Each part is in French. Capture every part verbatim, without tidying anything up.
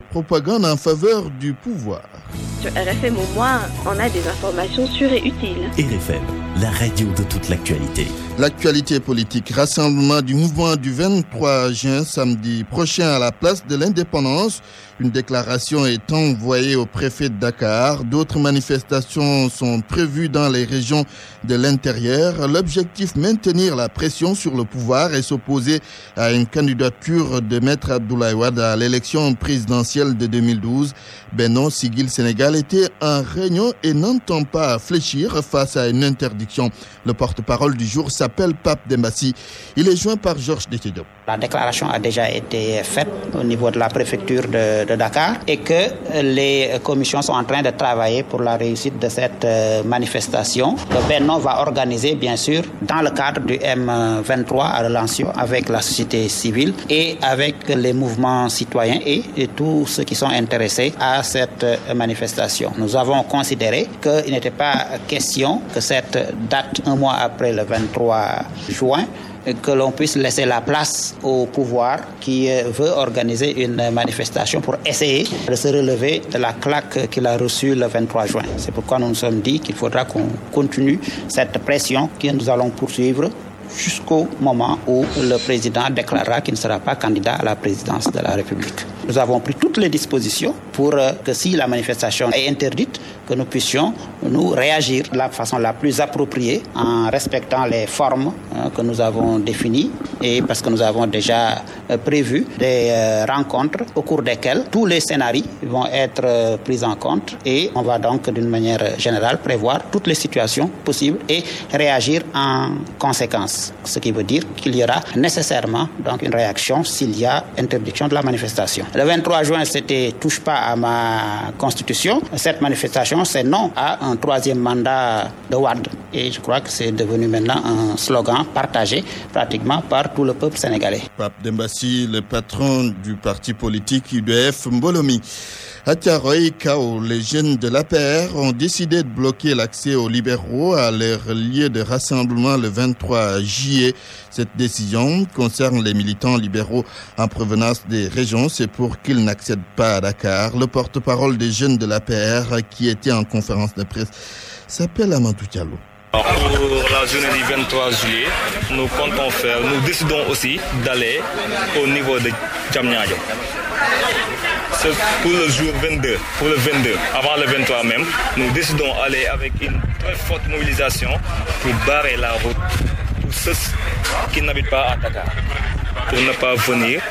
propagande en faveur du pouvoir. Sur R F M au moins, on a des informations sûres et utiles. R F M, la radio de toute l'actualité. L'actualité politique, rassemblement du mouvement du vingt-trois juin, samedi prochain à la place de l'Indépendance. Une déclaration est envoyée au préfet de Dakar. D'autres manifestations sont prévues dans les régions de l'intérieur. L'objectif, maintenir la pression sur le pouvoir et s'opposer à une candidature de Maître Abdoulaye Wade à l'élection présidentielle de deux mille douze. Benno Siggil Sénégal était en réunion et n'entend pas fléchir face à une interdiction. Le porte-parole du jour s'appelle Pape Dembassi. Il est joint par Georges Déthié-Diop. La déclaration a déjà été faite au niveau de la préfecture de, de Dakar et que les commissions sont en train de travailler pour la réussite de cette manifestation. Le Benno va organiser, bien sûr, dans le cadre du M vingt-trois à Relancio avec la société civile et avec les mouvements citoyens et, et tous ceux qui sont intéressés à cette manifestation. Nous avons considéré qu'il n'était pas question que cette date, un mois après le vingt-trois juin, que l'on puisse laisser la place au pouvoir qui veut organiser une manifestation pour essayer de se relever de la claque qu'il a reçue le vingt-trois juin. C'est pourquoi nous nous sommes dit qu'il faudra qu'on continue cette pression que nous allons poursuivre jusqu'au moment où le président déclarera qu'il ne sera pas candidat à la présidence de la République. Nous avons pris toutes les dispositions pour que si la manifestation est interdite, que nous puissions nous réagir de la façon la plus appropriée en respectant les formes hein, que nous avons définies et parce que nous avons déjà euh, prévu des euh, rencontres au cours desquelles tous les scénarios vont être euh, pris en compte et on va donc d'une manière générale prévoir toutes les situations possibles et réagir en conséquence. Ce qui veut dire qu'il y aura nécessairement donc une réaction s'il y a interdiction de la manifestation. Le vingt-trois juin, c'était « touche pas à ma constitution ». Cette manifestation, c'est non à un troisième mandat de Wade. Et je crois que c'est devenu maintenant un slogan partagé pratiquement par tout le peuple sénégalais. Pape Dembassi, le patron du parti politique U D F Mbolomi. À Thiaroye Kao, les jeunes de l'A P R ont décidé de bloquer l'accès aux libéraux à leur lieu de rassemblement le vingt-trois juillet. Cette décision concerne les militants libéraux en provenance des régions. C'est pour qu'ils n'accèdent pas à Dakar. Le porte-parole des jeunes de l'A P R qui était en conférence de presse s'appelle Amadou Diallo. Pour la journée du vingt-trois juillet, nous comptons faire, nous décidons aussi d'aller au niveau de Diamniadio. C'est pour le jour vingt-deux, pour le vingt-deux, avant le vingt-trois même, nous décidons d'aller avec une très forte mobilisation pour barrer la route pour ceux qui n'habitent pas à Dakar, pour ne pas venir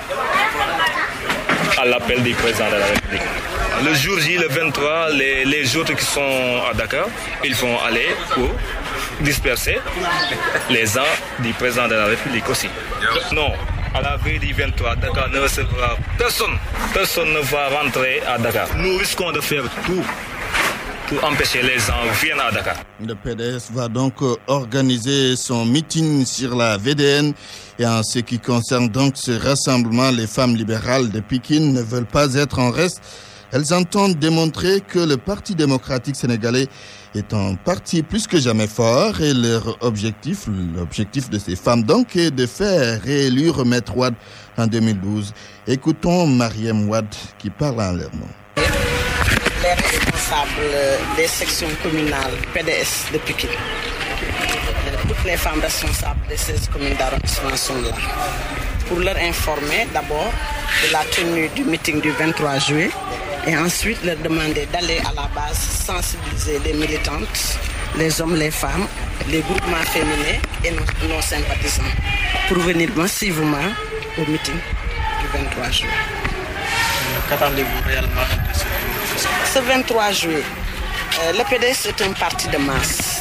à l'appel du président de la République. Le jour J, le vingt-trois, les, les autres qui sont à Dakar, ils vont aller pour disperser les gens du président de la République aussi. Non. À la veille du vingt-trois, Dakar ne recevra personne. Personne ne va rentrer à Dakar. Nous risquons de faire tout pour empêcher les gens de venir à Dakar. Le P D S va donc organiser son meeting sur la V D N. Et en ce qui concerne donc ce rassemblement, les femmes libérales de Pékin ne veulent pas être en reste. Elles entendent démontrer que le Parti démocratique sénégalais est un parti plus que jamais fort et leur objectif, l'objectif de ces femmes donc est de faire réélire Maître Wade en deux mille douze. Écoutons Mariam Wade qui parle en leur nom. Les responsables des sections communales P D S de Pékin, toutes les femmes responsables de ces communes d'arrondissement sont là pour leur informer d'abord de la tenue du meeting du vingt-trois juillet et ensuite leur demander d'aller à la base sensibiliser les militantes, les hommes, les femmes, les groupements féminins et nos, nos sympathisants pour venir massivement au meeting du vingt-trois juillet. Qu'attendez-vous réellement de ce Ce vingt-trois juillet, euh, le P D S est un parti de masse.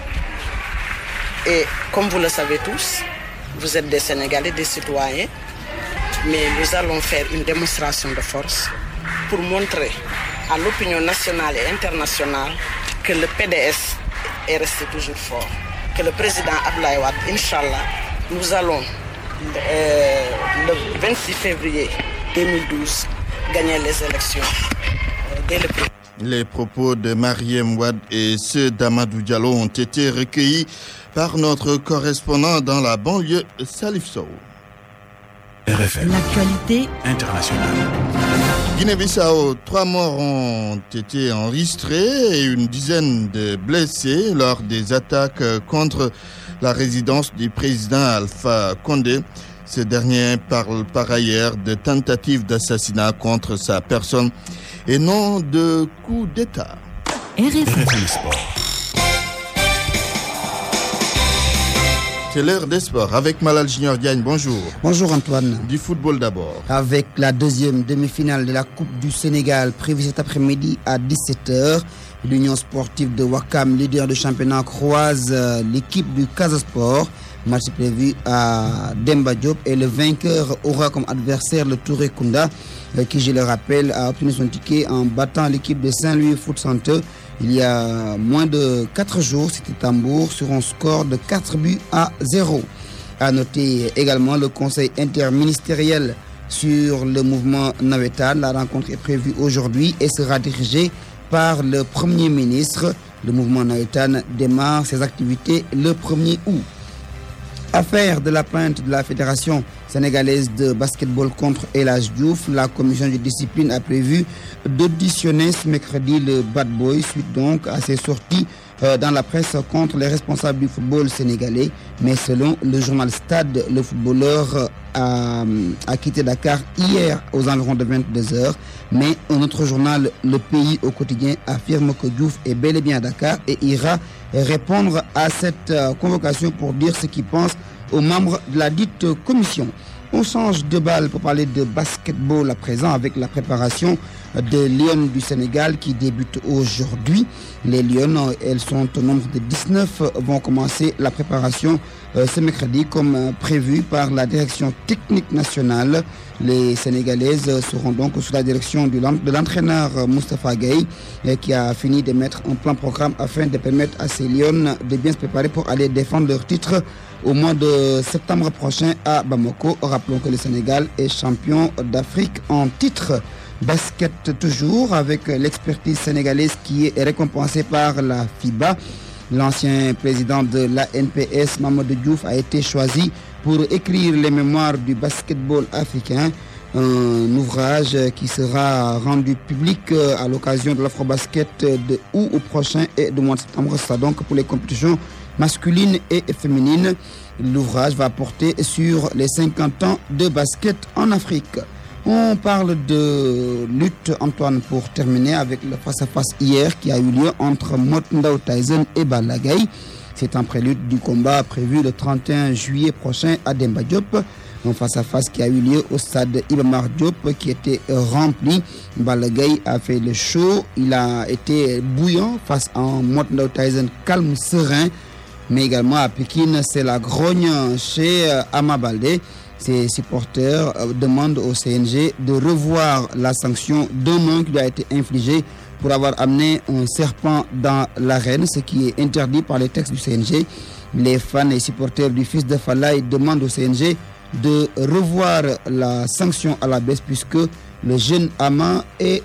Et comme vous le savez tous, vous êtes des Sénégalais, des citoyens, mais nous allons faire une démonstration de force pour montrer à l'opinion nationale et internationale que le P D S est resté toujours fort. Que le président Abdoulaye Wade, Inch'Allah, nous allons euh, le vingt-six février deux mille douze gagner les élections euh, dès le premier. Les propos de Mariam Wade et ceux d'Amadou Diallo ont été recueillis par notre correspondant dans la banlieue, Salif Sow. R F M. L'actualité internationale. Guinée-Bissau, trois morts ont été enregistrés et une dizaine de blessés lors des attaques contre la résidence du président Alpha Condé. Ce dernier parle par ailleurs de tentatives d'assassinat contre sa personne et non de coup d'État. R F M Sport. C'est l'heure des sports avec Malal Junior Diagne. Bonjour. Bonjour Antoine. Du football d'abord. Avec la deuxième demi-finale de la Coupe du Sénégal prévue cet après-midi à dix-sept heures, l'Union sportive de Ouakam, leader du championnat, croise l'équipe du Casa Sport. Match prévu à Demba Diop et le vainqueur aura comme adversaire le Touré Kunda, qui, je le rappelle, a obtenu son ticket en battant l'équipe de Saint-Louis Foot Center il y a moins de quatre jours. C'était Tambour sur un score de quatre buts à zéro. À noter également le conseil interministériel sur le mouvement Nawetan. La rencontre est prévue aujourd'hui et sera dirigée par le Premier ministre. Le mouvement Nawetan démarre ses activités le premier août. Affaire de la plainte de la Fédération sénégalaise de basketball contre El Hadj Diouf, la commission de discipline a prévu d'auditionner ce mercredi le Bad Boy suite donc à ses sorties euh, dans la presse contre les responsables du football sénégalais. Mais selon le journal Stade, le footballeur a, a quitté Dakar hier aux environs de vingt-deux heures. Mais un autre journal, Le Pays au quotidien, affirme que Diouf est bel et bien à Dakar et ira répondre à cette convocation pour dire ce qu'il pense aux membres de la dite commission. On change de balle pour parler de basketball à présent avec la préparation des Lions du Sénégal qui débute aujourd'hui. Les Lions, elles sont au nombre de dix-neuf, vont commencer la préparation euh, ce mercredi comme euh, prévu par la direction technique nationale. Les Sénégalaises seront donc sous la direction du, de l'entraîneur Moustapha Gueye euh, qui a fini de mettre un plan programme afin de permettre à ces Lions de bien se préparer pour aller défendre leur titre au mois de septembre prochain à Bamako. Rappelons que le Sénégal est champion d'Afrique en titre. Basket toujours avec l'expertise sénégalaise qui est récompensée par la FIBA. L'ancien président de l'A N P S, Mamadou Diouf, a été choisi pour écrire les mémoires du basketball africain. Un ouvrage qui sera rendu public à l'occasion de l'Afrobasket de août au prochain et de mois de septembre. Ça donc pour les compétitions masculines et féminines. L'ouvrage va porter sur les cinquante ans de basket en Afrique. On parle de lutte, Antoine, pour terminer avec le face-à-face hier qui a eu lieu entre Motndao Tyson et Balla Gaye. C'est un prélude du combat prévu le trente et un juillet prochain à Demba Diop. Un face-à-face qui a eu lieu au stade Iba Mar Diop qui était rempli. Balla Gaye a fait le show. Il a été bouillant face à Motndao Tyson calme, serein. Mais également à Pékin, c'est la grogne chez Ama Baldé. Ses supporters demandent au C N G de revoir la sanction d'un an qui lui a été infligée pour avoir amené un serpent dans l'arène, ce qui est interdit par les textes du C N G. Les fans et supporters du fils de Falaye demandent au C N G de revoir la sanction à la baisse puisque le jeune Ama est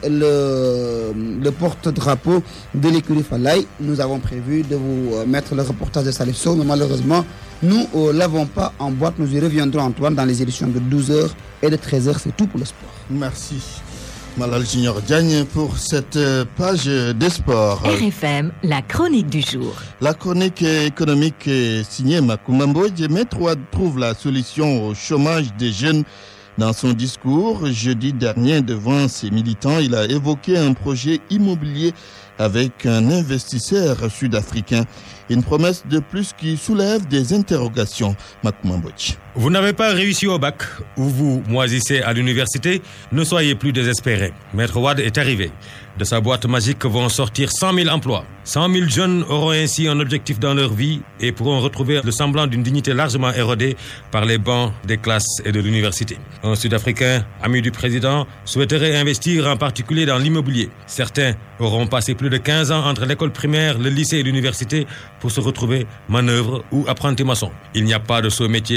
le, le porte-drapeau de l'écurie Falaye. Nous avons prévu de vous mettre le reportage de Salif Sow, mais malheureusement, nous ne l'avons pas en boîte. Nous y reviendrons, Antoine, dans les éditions de douze heures et de treize heures. C'est tout pour le sport. Merci. Malal Junior Diagne pour cette page des sports. R F M, la chronique du jour. La chronique économique est signée Macoumba Mbodji. Maître Wade trouve la solution au chômage des jeunes. Dans son discours jeudi dernier devant ses militants, il a évoqué un projet immobilier avec un investisseur sud-africain. Une promesse de plus qui soulève des interrogations. Macoumba Mbodji. Vous n'avez pas réussi au bac ou vous moisissez à l'université, ne soyez plus désespérés. Maître Wade est arrivé. De sa boîte magique vont sortir cent mille emplois. cent mille jeunes auront ainsi un objectif dans leur vie et pourront retrouver le semblant d'une dignité largement érodée par les bancs des classes et de l'université. Un Sud-Africain, ami du président, souhaiterait investir en particulier dans l'immobilier. Certains auront passé plus de quinze ans entre l'école primaire, le lycée et l'université pour se retrouver manœuvre ou apprenti maçon. Il n'y a pas de saut métier, seul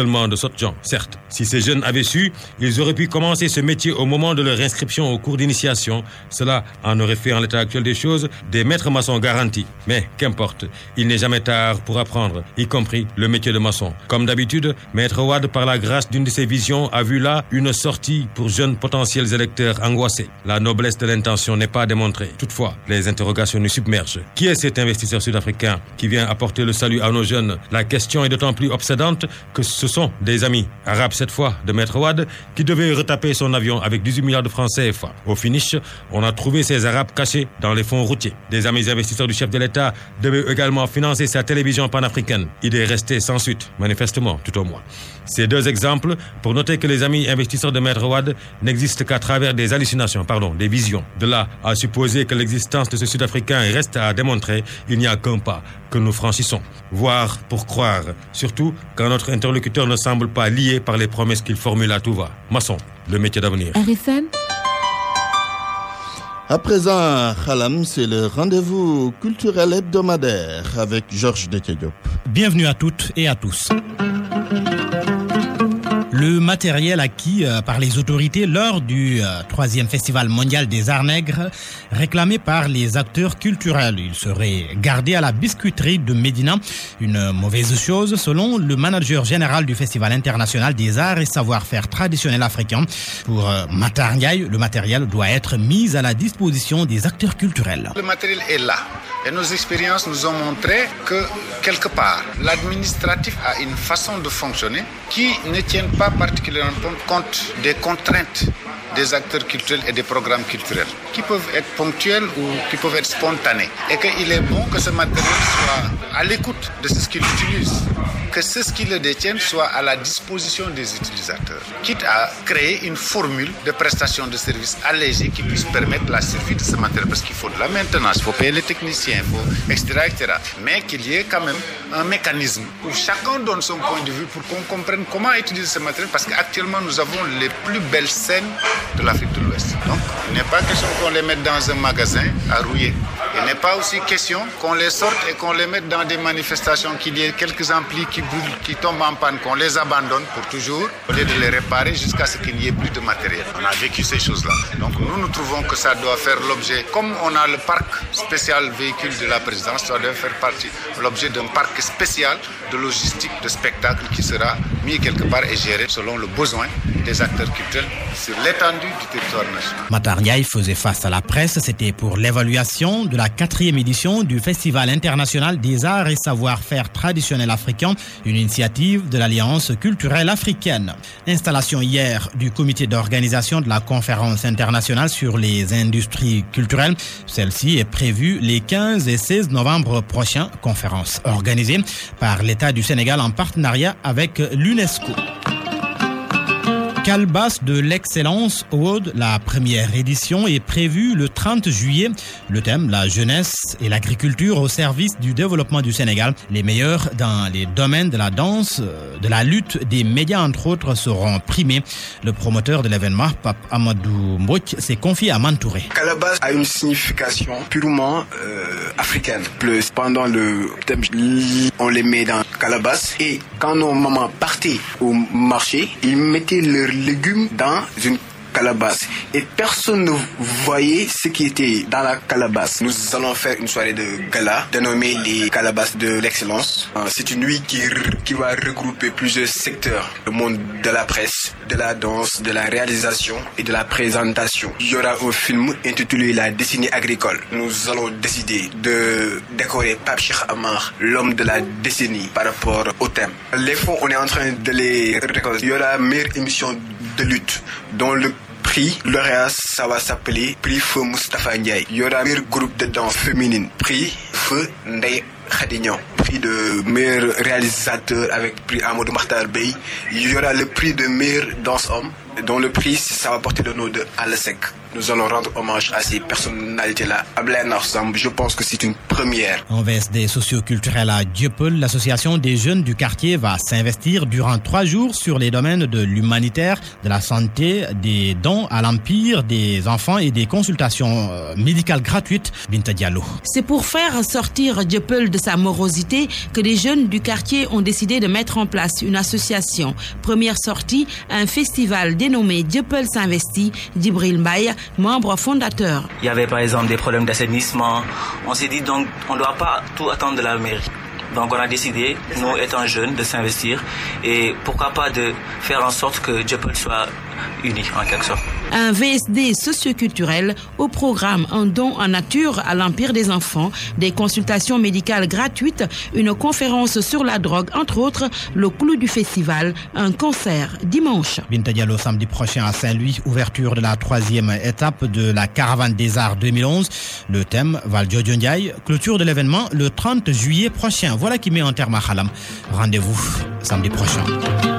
seulement de sottes gens, certes. Si ces jeunes avaient su, ils auraient pu commencer ce métier au moment de leur inscription au cours d'initiation. Cela en aurait fait, en l'état actuel des choses, des maîtres maçons garantis. Mais qu'importe, il n'est jamais tard pour apprendre, y compris le métier de maçon. Comme d'habitude, Maître Wade, par la grâce d'une de ses visions, a vu là une sortie pour jeunes potentiels électeurs angoissés. La noblesse de l'intention n'est pas démontrée. Toutefois, les interrogations nous submergent. Qui est cet investisseur sud-africain qui vient apporter le salut à nos jeunes? La question est d'autant plus obsédante que ce sont des amis arabes cette fois de Maître Wade qui devaient retaper son avion avec dix-huit milliards de francs C F A. Au finish, on a trouvé ces arabes cachés dans les fonds routiers. Des amis investisseurs du chef de l'État devaient également financer sa télévision panafricaine. Idée restée sans suite, manifestement, tout au moins. Ces deux exemples pour noter que les amis investisseurs de Maître Wade n'existent qu'à travers des hallucinations, pardon, des visions. De là à supposer que l'existence de ce Sud-Africain reste à démontrer, il n'y a qu'un pas que nous franchissons. Voir pour croire, surtout quand notre interlocuteur ne semble pas lié par les promesses qu'il formule à tout va. Maçon, le métier d'avenir. R F M. À présent, Khalam, c'est le rendez-vous culturel hebdomadaire avec Georges Déthié-Diop. Bienvenue à toutes et à tous. Le matériel acquis euh, par les autorités lors du euh, troisième festival mondial des arts nègres, réclamé par les acteurs culturels, il serait gardé à la biscuiterie de Médina. Une mauvaise chose selon le manager général du festival international des arts et savoir-faire traditionnels africains. Pour euh, Matar Ndiaye, le matériel doit être mis à la disposition des acteurs culturels. Le matériel est là et nos expériences nous ont montré que quelque part l'administratif a une façon de fonctionner qui ne tient pas particulièrement compte des contraintes des acteurs culturels et des programmes culturels qui peuvent être ponctuels ou qui peuvent être spontanés et qu'il est bon que ce matériel soit à l'écoute de ce qu'il utilise, que ce qu'il le détienne soit à la disposition des utilisateurs, quitte à créer une formule de prestation de services allégée qui puisse permettre la survie de ce matériel parce qu'il faut de la maintenance, il faut payer les techniciens, il faut et cetera et cetera. Mais qu'il y ait quand même un mécanisme où chacun donne son point de vue pour qu'on comprenne comment utiliser ce matériel parce qu'actuellement nous avons les plus belles scènes de l'Afrique de l'Ouest. Donc, il n'est pas question qu'on les mette dans un magasin à rouiller. Il n'est pas aussi question qu'on les sorte et qu'on les mette dans des manifestations, qu'il y ait quelques amplis qui brûlent, qui tombent en panne, qu'on les abandonne pour toujours, au lieu de les réparer jusqu'à ce qu'il n'y ait plus de matériel. On a vécu ces choses-là. Donc, nous, nous trouvons que ça doit faire l'objet, comme on a le parc spécial véhicule de la présidence, ça doit faire partie, l'objet d'un parc spécial de logistique, de spectacle qui sera mis quelque part et géré selon le besoin des acteurs culturels sur l'étendue du territoire national. Matar Ndiaye faisait face à la presse. C'était pour l'évaluation de la quatrième édition du Festival international des arts et savoir-faire traditionnels africains, une initiative de l'Alliance culturelle africaine. Installation hier du comité d'organisation de la conférence internationale sur les industries culturelles. Celle-ci est prévue les quinze et seize novembre prochains. Conférence organisée par l'État du Sénégal en partenariat avec l'UNESCO. Calebasse de l'excellence Award, la première édition est prévue le trente juillet. Le thème, la jeunesse et l'agriculture au service du développement du Sénégal. Les meilleurs dans les domaines de la danse, de la lutte, des médias entre autres seront primés. Le promoteur de l'événement, Pape Amadou Mbouch, s'est confié à Mantouré. Calebasse a une signification purement euh, africaine. Plus pendant le thème, on les met dans calebasse et quand nos mamans partaient au marché, ils mettaient leur légumes dans une calebasse et personne ne voyait ce qui était dans la calebasse. Nous allons faire une soirée de gala dénommée les calebasses de l'excellence. C'est une nuit qui, qui va regrouper plusieurs secteurs, le monde de la presse, de la danse, de la réalisation et de la présentation. Il y aura un film intitulé La décennie agricole. Nous allons décider de décorer Pape Cheikh Amar, l'homme de la décennie par rapport au thème. Les fonds, on est en train de les récolter. Il y aura une meilleure émission de lutte dont le prix lauréat, ça va s'appeler Prix Feu Moustapha Ndiaye. Il y aura un meilleur groupe de danse féminine, Prix Feu Ndeye Khadignan. Prix de meilleur réalisateur avec Prix Amadou Makhtar Bey. Il y aura le prix de meilleur danse homme, dont le prix, ça va porter le nom de Alsek. nous allons rendre hommage à ces personnalités-là. Ablaye Nar Samb, je pense que c'est une première. En V S D socio-culturel à Dieuppeul, l'association des jeunes du quartier va s'investir durant trois jours sur les domaines de l'humanitaire, de la santé, des dons à l'Empire, des enfants et des consultations médicales gratuites. Binta Diallo. C'est pour faire sortir Dieuppeul de sa morosité que les jeunes du quartier ont décidé de mettre en place une association. Première sortie, un festival dénommé Dieuppeul s'investit. Djibril Mbaye, membre fondateur. Il y avait par exemple des problèmes d'assainissement. On s'est dit donc on ne doit pas tout attendre de la mairie. Donc on a décidé, nous étant jeunes, de s'investir et pourquoi pas de faire en sorte que Dieuppeul soit uni en quelque sorte. Un V S D socioculturel au programme un don en nature à l'Empire des enfants, des consultations médicales gratuites, une conférence sur la drogue, entre autres, le clou du festival, un concert dimanche. Binta Diallo, samedi prochain à Saint-Louis, ouverture de la troisième étape de la Caravane des Arts deux mille onze. Le thème, Valdiodio Ndiaye, clôture de l'événement le trente juillet prochain. Voilà qui met un terme à Khalam. Rendez-vous samedi prochain.